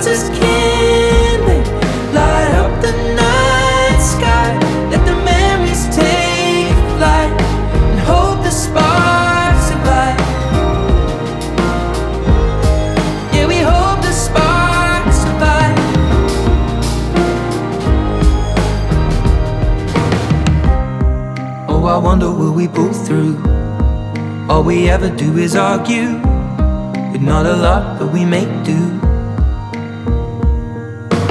is kindling, light up the night sky. Let the memories take flight and hold the sparks of light. Yeah, we hold the sparks of light. Oh, I wonder will we pull through? All we ever do is argue, with not a lot, but we make do.